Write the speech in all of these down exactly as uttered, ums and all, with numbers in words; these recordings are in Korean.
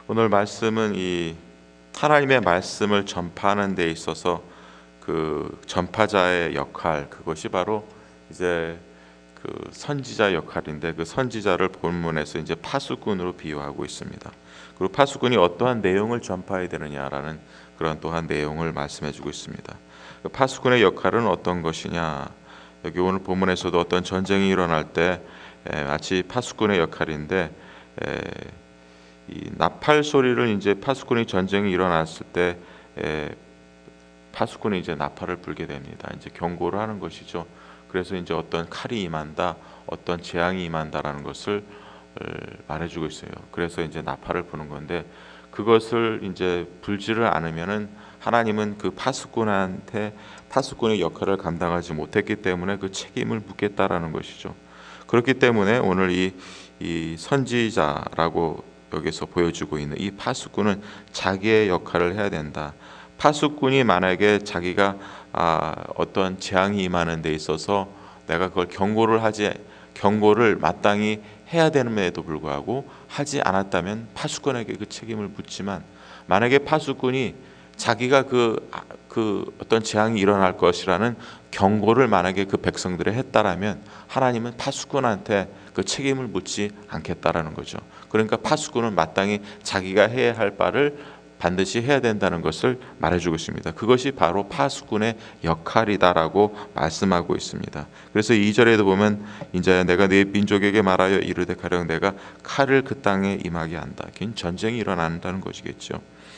오늘 말씀은 이 하나님의 말씀을 전파하는 데 있어서 그 전파자의 역할, 그것이 바로 이제 그 선지자 역할인데, 그 선지자를 본문에서 이제 파수꾼으로 비유하고 있습니다. 그리고 파수꾼이 어떠한 내용을 전파해야 되느냐라는 그런 또한 내용을 말씀해주고 있습니다. 그 파수꾼의 역할은 어떤 것이냐? 여기 오늘 본문에서도 어떤 전쟁이 일어날 때 에, 마치 파수꾼의 역할인데, 에, 이 나팔 소리를 이제 파수꾼이 전쟁이 일어났을 때 에, 파수꾼이 이제 나팔을 불게 됩니다. 이제 경고를 하는 것이죠. 그래서 이제 어떤 칼이 임한다, 어떤 재앙이 임한다라는 것을 말해주고 있어요. 그래서 이제 나팔을 부는 건데, 그것을 이제 불지를 않으면은 하나님은 그 파수꾼한테 파수꾼의 역할을 감당하지 못했기 때문에 그 책임을 묻겠다라는 것이죠. 그렇기 때문에 오늘 이, 이 선지자라고 여기서 보여주고 있는 이 파수꾼은 자기의 역할을 해야 된다. 파수꾼이 만약에 자기가 아, 어떤 재앙이 임하는 데 있어서 내가 그걸 경고를 하지 경고를 마땅히 해야 됨에도 불구하고 하지 않았다면 파수꾼에게 그 책임을 묻지만, 만약에 파수꾼이 자기가 그, 그 어떤 재앙이 일어날 것이라는 경고를 만약에 그 백성들이 했다라면 하나님은 파수꾼한테 그 책임을 묻지 않겠다라는 거죠. 그러니까 파수꾼은 마땅히 자기가 해야 할 바를 반드시 해야 된다는 것을 말해주고 있습니다. 그것이 바로 파수꾼의 역할이다라고 말씀하고 있습니다. 그래서 이 절에도 보면 인자야 내가 네 민족에게 말하여 이르되 가령 내가 칼을 그 땅에 임하게 한다. 긴 전쟁이 일어난다는 것이겠죠.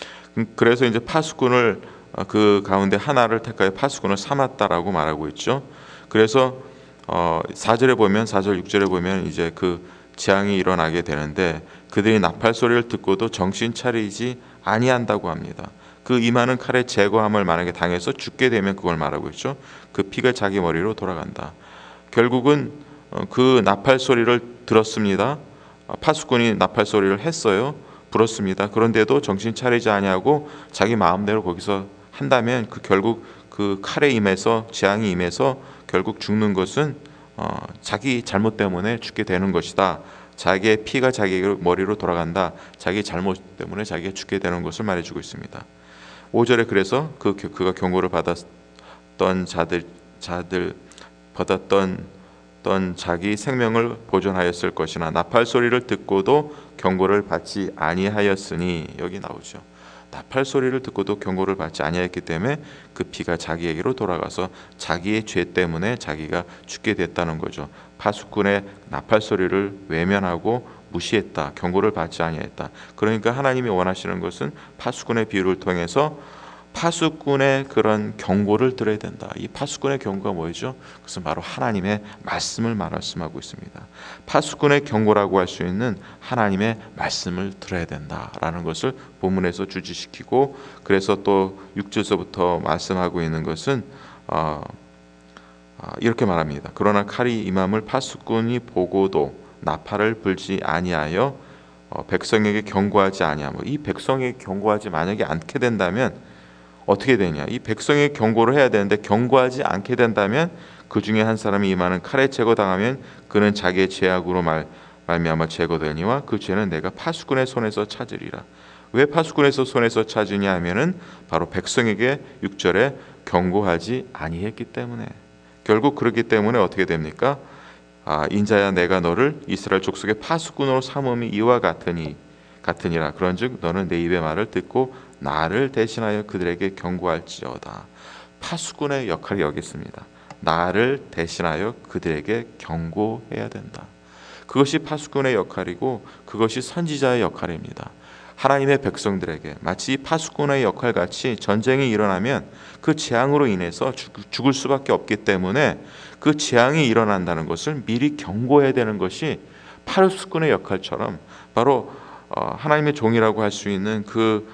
그래서 이제 파수꾼을 그 가운데 하나를 택하여 파수꾼을 삼았다라고 말하고 있죠. 그래서 어 사 절에 보면 사 절 육 절에 보면 이제 그 재앙이 일어나게 되는데, 그들이 나팔 소리를 듣고도 정신 차리지 아니한다고 합니다. 그 임하는 칼의 제거함을 만약에 당해서 죽게 되면 그걸 말하고 있죠. 그 피가 자기 머리로 돌아간다. 결국은 그 나팔 소리를 들었습니다. 파수꾼이 나팔 소리를 했어요. 불었습니다. 그런데도 정신 차리지 아니하고 자기 마음대로 거기서 한다면 그 결국 그 칼에 임해서 재앙이 임해서 결국 죽는 것은 어, 자기 잘못 때문에 죽게 되는 것이다. 자기의 피가 자기 머리로 돌아간다. 자기 잘못 때문에 자기가 죽게 되는 것을 말해주고 있습니다. 오 절에 그래서 그 그가 경고를 받았던 자들 자들 받았던 던 자기 생명을 보존하였을 것이나 나팔 소리를 듣고도 경고를 받지 아니하였으니, 여기 나오죠. 나팔 소리를 듣고도 경고를 받지 아니하였기 때문에 그 피가 자기에게로 돌아가서 자기의 죄 때문에 자기가 죽게 됐다는 거죠. 파수꾼의 나팔 소리를 외면하고 무시했다. 경고를 받지 아니했다. 그러니까 하나님이 원하시는 것은 파수꾼의 비유를 통해서 파수꾼의 그런 경고를 들어야 된다. 이 파수꾼의 경고가 뭐죠? 그것은 바로 하나님의 말씀을 말씀하고 있습니다. 파수꾼의 경고라고 할 수 있는 하나님의 말씀을 들어야 된다라는 것을 본문에서 주지시키고, 그래서 또 육 절서부터 말씀하고 있는 것은 어, 어, 이렇게 말합니다. 그러나 칼이 임함을 파수꾼이 보고도 나팔을 불지 아니하여 어, 백성에게 경고하지 아니하며, 이 백성에게 경고하지 만약에 않게 된다면 어떻게 되냐? 이 백성의 경고를 해야 되는데 경고하지 않게 된다면 그 중에 한 사람이 임하는 칼에 제거당하면 그는 자기의 죄악으로 말 말미암아 제거되니와 그 죄는 내가 파수꾼의 손에서 찾으리라. 왜 파수꾼에서 손에서 찾으냐 하면은 바로 백성에게 육 절에 경고하지 아니했기 때문에. 결국 그렇기 때문에 어떻게 됩니까? 아, 인자야 내가 너를 이스라엘 족속의 파수꾼으로 삼음이 이와 같으니 같으니라. 그런즉 너는 내 입의 말을 듣고 나를 대신하여 그들에게 경고할지어다. 파수꾼의 역할이 여기 있습니다. 나를 대신하여 그들에게 경고해야 된다. 그것이 파수꾼의 역할이고 그것이 선지자의 역할입니다. 하나님의 백성들에게 마치 파수꾼의 역할같이 전쟁이 일어나면 그 재앙으로 인해서 죽을 수밖에 없기 때문에 그 재앙이 일어난다는 것을 미리 경고해야 되는 것이 파수꾼의 역할처럼 바로 하나님의 종이라고 할 수 있는 그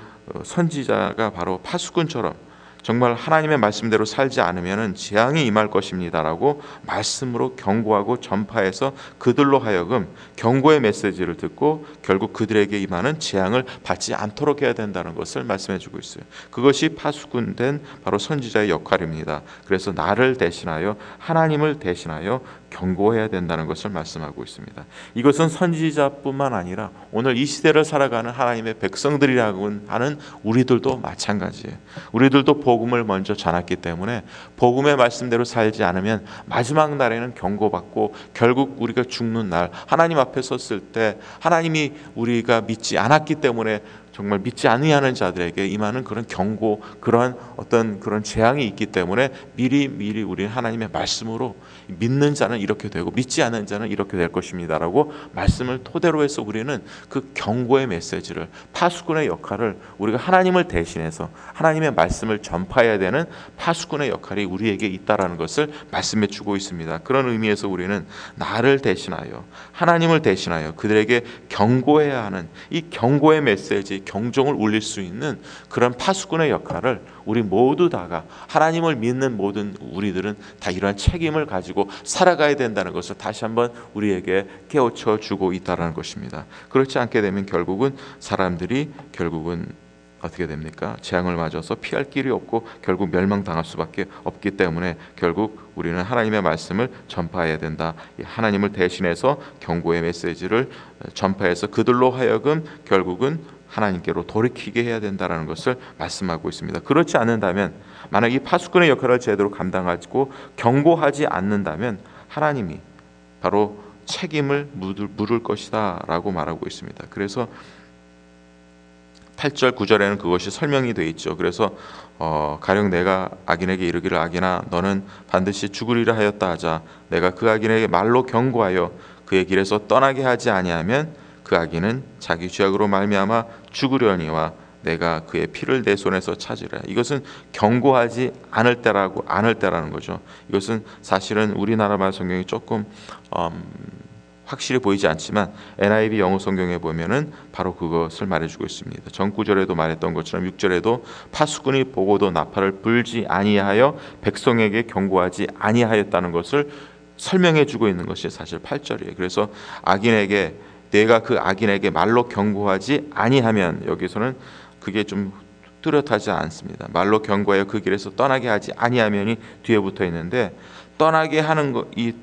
선지자가 바로 파수꾼처럼 정말 하나님의 말씀대로 살지 않으면 재앙이 임할 것입니다라고 말씀으로 경고하고 전파해서 그들로 하여금 경고의 메시지를 듣고 결국 그들에게 임하는 재앙을 받지 않도록 해야 된다는 것을 말씀해주고 있어요. 그것이 파수꾼된 바로 선지자의 역할입니다. 그래서 나를 대신하여 하나님을 대신하여 경고해야 된다는 것을 말씀하고 있습니다. 이것은 선지자뿐만 아니라 오늘 이 시대를 살아가는 하나님의 백성들이라고 하는 우리들도 마찬가지예요. 우리들도 복음을 먼저 전했기 때문에 복음의 말씀대로 살지 않으면 마지막 날에는 경고받고 결국 우리가 죽는 날 하나님 앞에 섰을 때 하나님이 우리가 믿지 않았기 때문에 정말 믿지 아니하는 자들에게 임하는 그런 경고, 그런 어떤 그런 재앙이 있기 때문에 미리 미리 우리는 하나님의 말씀으로 믿는 자는 이렇게 되고 믿지 않는 자는 이렇게 될 것입니다라고 말씀을 토대로 해서 우리는 그 경고의 메시지를, 파수꾼의 역할을 우리가 하나님을 대신해서 하나님의 말씀을 전파해야 되는 파수꾼의 역할이 우리에게 있다라는 것을 말씀해 주고 있습니다. 그런 의미에서 우리는 나를 대신하여 하나님을 대신하여 그들에게 경고해야 하는 이 경고의 메시지, 경종을 울릴 수 있는 그런 파수꾼의 역할을 우리 모두 다가 하나님을 믿는 모든 우리들은 다 이러한 책임을 가지고 살아가야 된다는 것을 다시 한번 우리에게 깨우쳐 주고 있다는 것입니다. 그렇지 않게 되면 결국은 사람들이 결국은 어떻게 됩니까? 재앙을 맞아서 피할 길이 없고 결국 멸망당할 수밖에 없기 때문에 결국 우리는 하나님의 말씀을 전파해야 된다. 하나님을 대신해서 경고의 메시지를 전파해서 그들로 하여금 결국은 하나님께로 돌이키게 해야 된다는 것을 말씀하고 있습니다. 그렇지 않는다면, 만약 이 파수꾼의 역할을 제대로 감당하고 경고하지 않는다면 하나님이 바로 책임을 물을, 물을 것이다 라고 말하고 있습니다. 그래서 팔 절 구 절에는 그것이 설명이 되어 있죠. 그래서 어, 가령 내가 악인에게 이르기를 악인아 너는 반드시 죽으리라 하였다 하자 내가 그 악인에게 말로 경고하여 그의 길에서 떠나게 하지 아니하면 그 악인은 자기 죄악으로 말미암아 죽으려니와 내가 그의 피를 내 손에서 찾으라. 이것은 경고하지 않을 때라고 않을 때라는 거죠. 이것은 사실은 우리나라 말 성경이 조금 음, 확실히 보이지 않지만 엔아이브이 영어 성경에 보면은 바로 그것을 말해주고 있습니다. 전 구절에도 말했던 것처럼 육 절에도 파수꾼이 보고도 나팔을 불지 아니하여 백성에게 경고하지 아니하였다는 것을 설명해주고 있는 것이 사실 팔 절이에요. 그래서 악인에게 내가 그 악인에게 말로 경고하지 아니하면, 여기서는 그게 좀 뚜렷하지 않습니다. 말로 경고하여 그 길에서 떠나게 하지 아니하면이 뒤에 붙어 있는데, 떠나게 하는 것, 이,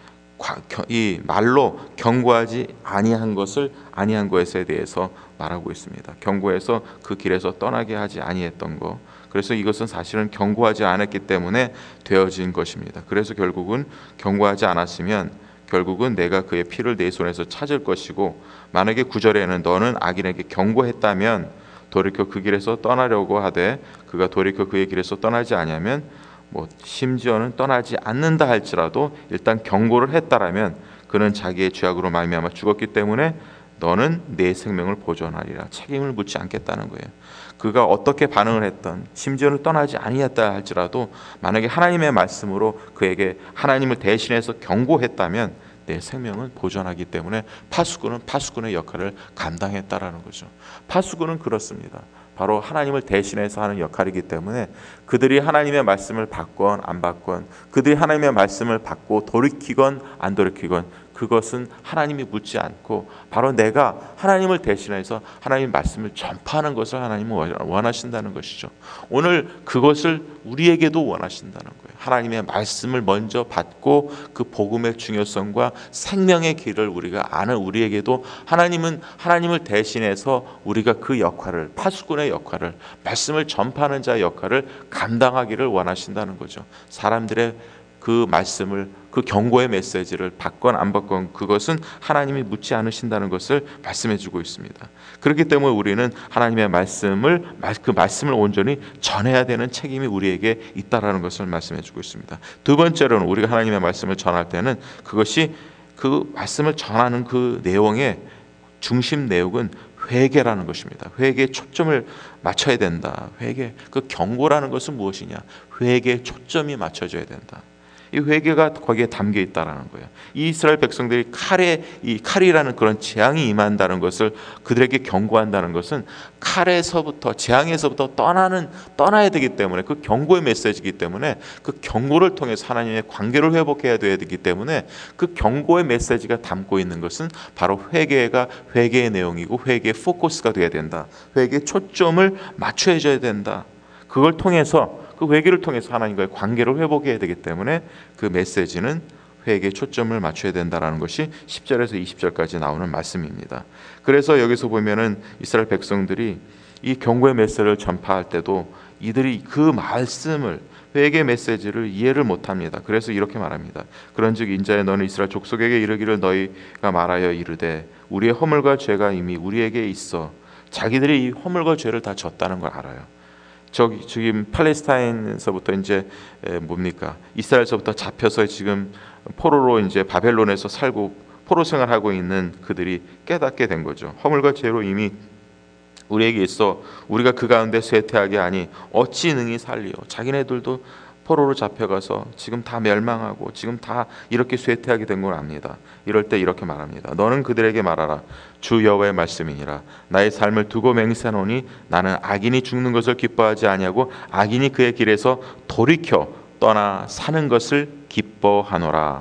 이 말로 경고하지 아니한 것을 아니한 것에 대해서 말하고 있습니다. 경고해서 그 길에서 떠나게 하지 아니했던 것. 그래서 이것은 사실은 경고하지 않았기 때문에 되어진 것입니다. 그래서 결국은 경고하지 않았으면 결국은 내가 그의 피를 내 손에서 찾을 것이고, 만약에 구 절에는 너는 악인에게 경고했다면 돌이켜 그 길에서 떠나려고 하되 그가 돌이켜 그의 길에서 떠나지 아니하면, 뭐 심지어는 떠나지 않는다 할지라도 일단 경고를 했다라면 그는 자기의 죄악으로 말미암아 죽었기 때문에 너는 내 생명을 보존하리라. 책임을 묻지 않겠다는 거예요. 그가 어떻게 반응을 했던, 심지어는 떠나지 아니했다 할지라도 만약에 하나님의 말씀으로 그에게 하나님을 대신해서 경고했다면 내 생명은 보존하기 때문에 파수꾼은 파수꾼의 역할을 감당했다라는 거죠. 파수꾼은 그렇습니다. 바로 하나님을 대신해서 하는 역할이기 때문에 그들이 하나님의 말씀을 받건 안 받건, 그들이 하나님의 말씀을 받고 돌이키건 안 돌이키건 그것은 하나님이 묻지 않고 바로 내가 하나님을 대신해서 하나님의 말씀을 전파하는 것을 하나님은 원하신다는 것이죠. 오늘 그것을 우리에게도 원하신다는 거예요. 하나님의 말씀을 먼저 받고 그 복음의 중요성과 생명의 길을 우리가 아는 우리에게도 하나님은 하나님을 대신해서 우리가 그 역할을, 파수꾼의 역할을, 말씀을 전파하는 자의 역할을 감당하기를 원하신다는 거죠. 사람들의 그 말씀을, 그 경고의 메시지를 받건 안 받건 그것은 하나님이 묻지 않으신다는 것을 말씀해 주고 있습니다. 그렇기 때문에 우리는 하나님의 말씀을, 그 말씀을 온전히 전해야 되는 책임이 우리에게 있다라는 것을 말씀해 주고 있습니다. 두 번째로는 우리가 하나님의 말씀을 전할 때는 그것이, 그 말씀을 전하는 그 내용의 중심 내용은 회개라는 것입니다. 회개에 초점을 맞춰야 된다. 회개, 그 경고라는 것은 무엇이냐? 회개에 초점이 맞춰져야 된다. 이 회개가 거기에 담겨 있다라는 거예요. 이 이스라엘 백성들이 칼에, 이 칼이라는 그런 재앙이 임한다는 것을 그들에게 경고한다는 것은 칼에서부터, 재앙에서부터 떠나는 떠나야 되기 때문에, 그 경고의 메시지이기 때문에 그 경고를 통해서 하나님의 관계를 회복해야 되기 때문에 그 경고의 메시지가 담고 있는 것은 바로 회개가 회개의 내용이고 회개의 포커스가 되어야 된다. 회개의 초점을 맞춰줘야 된다. 그걸 통해서, 그 회개를 통해서 하나님과의 관계를 회복해야 되기 때문에 그 메시지는 회개에 초점을 맞춰야 된다라는 것이 십 절에서 이십 절까지 나오는 말씀입니다. 그래서 여기서 보면은 이스라엘 백성들이 이 경고의 메시지를 전파할 때도 이들이 그 말씀을, 회개 메시지를 이해를 못합니다. 그래서 이렇게 말합니다. 그런즉 인자여 너는 이스라엘 족속에게 이르기를 너희가 말하여 이르되 우리의 허물과 죄가 이미 우리에게 있어. 자기들이 이 허물과 죄를 다 졌다는 걸 알아요. 저기 지금 팔레스타인에서부터 이제 뭡니까? 이스라엘에서부터 잡혀서 지금 포로로 이제 바벨론에서 살고 포로 생활하고 있는 그들이 깨닫게 된 거죠. 허물과 죄로 이미 우리에게 있어 우리가 그 가운데 쇠퇴하게 하니 어찌 능히 살리요. 자기네들도 포로로 잡혀가서 지금 다 멸망하고 지금 다 이렇게 쇠퇴하게 된 걸 압니다. 이럴 때 이렇게 말합니다. 너는 그들에게 말하라. 주 여호와의 말씀이니라. 나의 삶을 두고 맹세하노니 나는 악인이 죽는 것을 기뻐하지 아니하고 악인이 그의 길에서 돌이켜 떠나 사는 것을 기뻐하노라.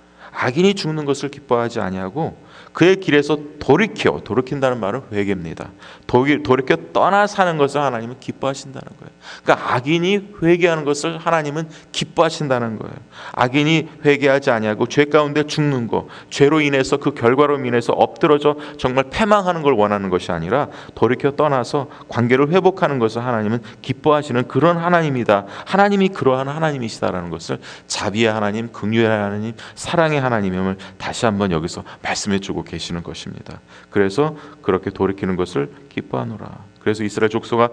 악인이 죽는 것을 기뻐하지 아니하고 그의 길에서 돌이켜, 돌이킨다는 말은 회개입니다. 돌이켜 떠나 사는 것을 하나님은 기뻐하신다는 거예요. 그러니까 악인이 회개하는 것을 하나님은 기뻐하신다는 거예요. 악인이 회개하지 아니하고 죄 가운데 죽는 것, 죄로 인해서 그 결과로 인해서 엎드러져 정말 패망하는 걸 원하는 것이 아니라 돌이켜 떠나서 관계를 회복하는 것을 하나님은 기뻐하시는 그런 하나님이다. 하나님이 그러한 하나님이시다라는 것을 자비의 하나님, 긍휼의 하나님, 사랑의 하나님임을 다시 한번 여기서 말씀해 주고 계시는 것입니다. 그래서 그렇게 돌이키는 것을 기뻐하노라. 그래서 이스라엘 족속아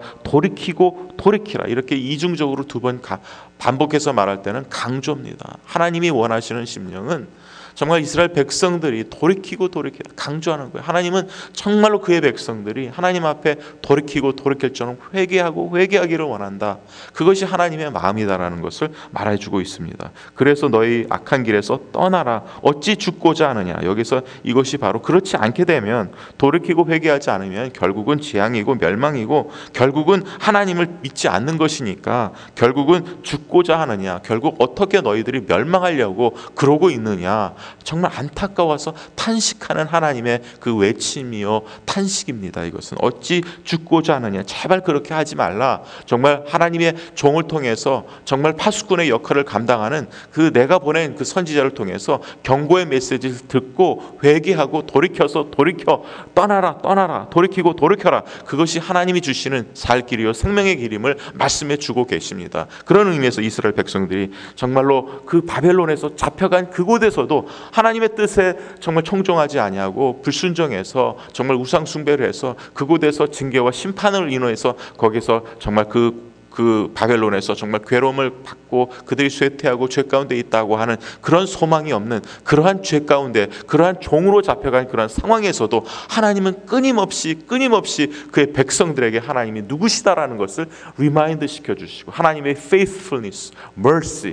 돌이키고 돌이키라 이렇게 이중적으로 두 번 반복해서 말할 때는 강조입니다. 하나님이 원하시는 심령은 정말 이스라엘 백성들이 돌이키고 돌이키라 강조하는 거예요. 하나님은 정말로 그의 백성들이 하나님 앞에 돌이키고 돌이킬 줄은 회개하고 회개하기를 원한다. 그것이 하나님의 마음이다라는 것을 말해주고 있습니다. 그래서 너희 악한 길에서 떠나라. 어찌 죽고자 하느냐. 여기서 이것이 바로 그렇지 않게 되면 돌이키고 회개하지 않으면 결국은 재앙이고 멸망이고 결국은 하나님을 믿지 않는 것이니까 결국은 죽고자 하느냐. 결국 어떻게 너희들이 멸망하려고 그러고 있느냐. 정말 안타까워서 탄식하는 하나님의 그 외침이요 탄식입니다. 이것은 어찌 죽고자 하느냐. 제발 그렇게 하지 말라. 정말 하나님의 종을 통해서 정말 파수꾼의 역할을 감당하는 그 내가 보낸 그 선지자를 통해서 경고의 메시지를 듣고 회개하고 돌이켜서 돌이켜 떠나라 떠나라 돌이키고 돌이켜라. 그것이 하나님이 주시는 살 길이요 생명의 길임을 말씀해 주고 계십니다. 그런 의미에서 이스라엘 백성들이 정말로 그 바벨론에서 잡혀간 그곳에서도 하나님의 뜻에 정말 청종하지 아니하고 불순종해서 정말 우상 숭배를 해서 그곳에서 징계와 심판을 인해서 거기서 정말 그 그 바벨론에서 정말 괴로움을 받고 그들이 쇠퇴하고 죄 가운데 있다고 하는 그런 소망이 없는 그러한 죄 가운데 그러한 종으로 잡혀간 그러한 상황에서도 하나님은 끊임없이 끊임없이 그의 백성들에게 하나님이 누구시다라는 것을 리마인드 시켜주시고 하나님의 faithfulness, mercy,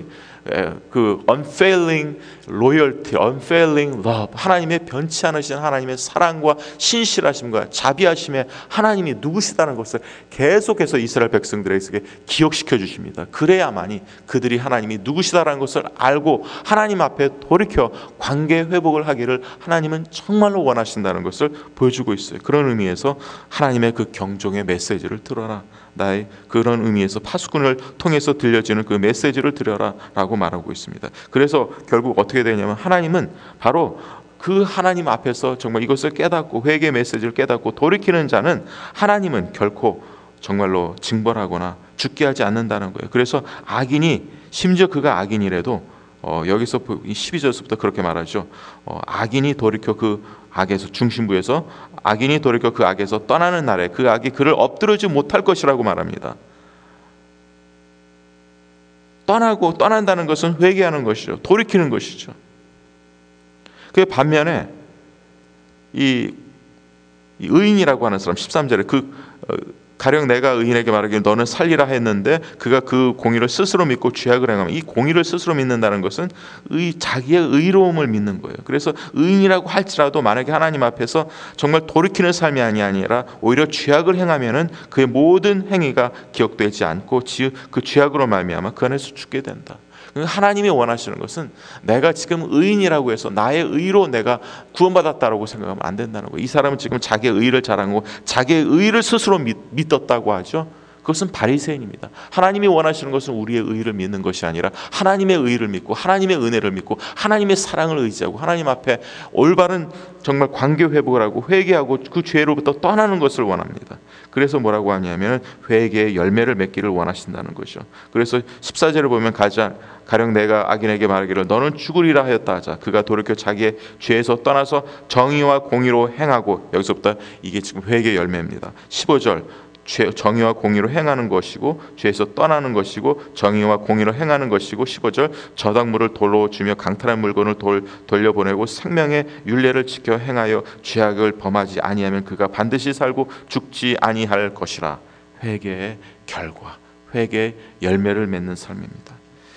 그 unfailing loyalty, unfailing love, 하나님의 변치 않으신 하나님의 사랑과 신실하심과 자비하심의 하나님이 누구시다는 것을 계속해서 이스라엘 백성들에게 기억시켜 주십니다. 그래야만이 그들이 하나님이 누구시다라는 것을 알고 하나님 앞에 돌이켜 관계 회복을 하기를 하나님은 정말로 원하신다는 것을 보여주고 있어요. 그런 의미에서 하나님의 그 경종의 메시지를 들어라. 나의 그런 의미에서 파수꾼을 통해서 들려지는 그 메시지를 들여라 라고 말하고 있습니다. 그래서 결국 어떻게 되냐면 하나님은 바로 그 하나님 앞에서 정말 이것을 깨닫고 회개 메시지를 깨닫고 돌이키는 자는 하나님은 결코 정말로 징벌하거나 죽게 하지 않는다는 거예요. 그래서 악인이 심지어 그가 악인이라도 어, 여기서 십이 절부터 그렇게 말하죠. 어, 악인이 돌이켜 그 악에서 중심부에서 악인이 돌이켜 그 악에서 떠나는 날에 그 악이 그를 엎드러지 못할 것이라고 말합니다. 떠나고 떠난다는 것은 회개하는 것이죠. 돌이키는 것이죠. 그 반면에 이, 이 의인이라고 하는 사람 십삼 절에 그 어, 가령 내가 의인에게 말하기를 너는 살리라 했는데 그가 그 공의를 스스로 믿고 죄악을 행하면 이 공의를 스스로 믿는다는 것은 의, 자기의 의로움을 믿는 거예요. 그래서 의인이라고 할지라도 만약에 하나님 앞에서 정말 돌이키는 삶이 아니라 오히려 죄악을 행하면은 그의 모든 행위가 기억되지 않고 그 죄악으로 말미암아 그 안에서 죽게 된다. 하나님이 원하시는 것은 내가 지금 의인이라고 해서 나의 의로 내가 구원받았다라고 생각하면 안 된다는 거예요. 이 사람은 지금 자기의 의를 자랑하고 자기의 의를 스스로 믿, 믿었다고 하죠. 그것은 바리새인입니다. 하나님이 원하시는 것은 우리의 의를 믿는 것이 아니라 하나님의 의를 믿고 하나님의 은혜를 믿고 하나님의 사랑을 의지하고 하나님 앞에 올바른 정말 관계 회복을 하고 회개하고 그 죄로부터 떠나는 것을 원합니다. 그래서 뭐라고 하냐면 회개의 열매를 맺기를 원하신다는 것이죠. 그래서 십사 절을 보면 가장 가령 내가 악인에게 말하기를 너는 죽으리라 하였다 하자. 그가 돌이켜 자기의 죄에서 떠나서 정의와 공의로 행하고, 여기서부터 이게 지금 회개의 열매입니다. 십오 절 죄, 정의와 공의로 행하는 것이고 죄에서 떠나는 것이고 정의와 공의로 행하는 것이고, 십오 절 저당물을 돌로 주며 강탈한 물건을 돌, 돌려보내고 생명의 율례를 지켜 행하여 죄악을 범하지 아니하면 그가 반드시 살고 죽지 아니할 것이라. 회개의 결과, 회개의 열매를 맺는 삶입니다.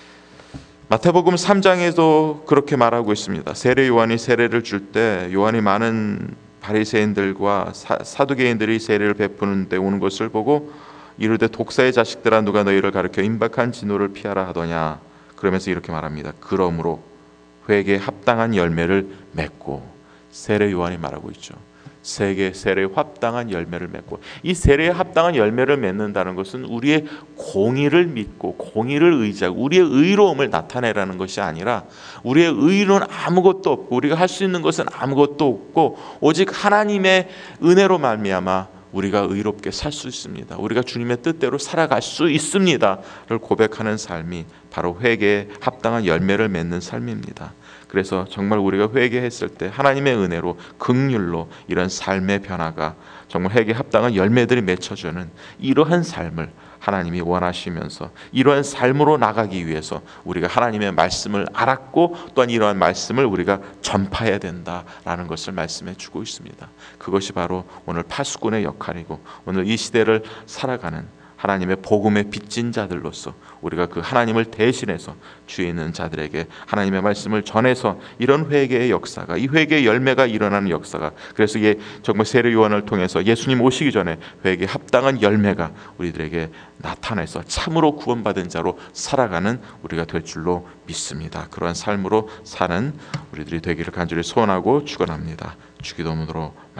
마태복음 삼 장에도 그렇게 말하고 있습니다. 세례 요한이 세례를 줄 때 요한이 많은 바리새인들과 사, 사두개인들이 세례를 베푸는 데 오는 것을 보고 이르되 독사의 자식들아 누가 너희를 가르쳐 임박한 진노를 피하라 하더냐. 그러면서 이렇게 말합니다. 그러므로 회개에 합당한 열매를 맺고. 세례 요한이 말하고 있죠. 세계 세례에 합당한 열매를 맺고, 이 세례에 합당한 열매를 맺는다는 것은 우리의 공의를 믿고 공의를 의지하고 우리의 의로움을 나타내라는 것이 아니라 우리의 의로는 아무것도 없고 우리가 할 수 있는 것은 아무것도 없고 오직 하나님의 은혜로 말미암아 우리가 의롭게 살 수 있습니다. 우리가 주님의 뜻대로 살아갈 수 있습니다를 고백하는 삶이 바로 회개에 합당한 열매를 맺는 삶입니다. 그래서 정말 우리가 회개했을 때 하나님의 은혜로 긍휼로 이런 삶의 변화가 정말 회개에 합당한 열매들이 맺혀주는 이러한 삶을 하나님이 원하시면서 이러한 삶으로 나가기 위해서 우리가 하나님의 말씀을 알았고 또한 이러한 말씀을 우리가 전파해야 된다라는 것을 말씀해 주고 있습니다. 그것이 바로 오늘 파수꾼의 역할이고 오늘 이 시대를 살아가는 하나님의 복음의 빚진 자들로서 우리가 그 하나님을 대신해서 주에 있는 자들에게 하나님의 말씀을 전해서 이런 회개의 역사가, 이 회개의 열매가 일어나는 역사가, 그래서 이게 정말 세례 요한을 통해서 예수님 오시기 전에 회개에 합당한 열매가 우리들에게 나타나서 참으로 구원받은 자로 살아가는 우리가 될 줄로 믿습니다. 그러한 삶으로 사는 우리들이 되기를 간절히 소원하고 축원합니다. 주기도문으로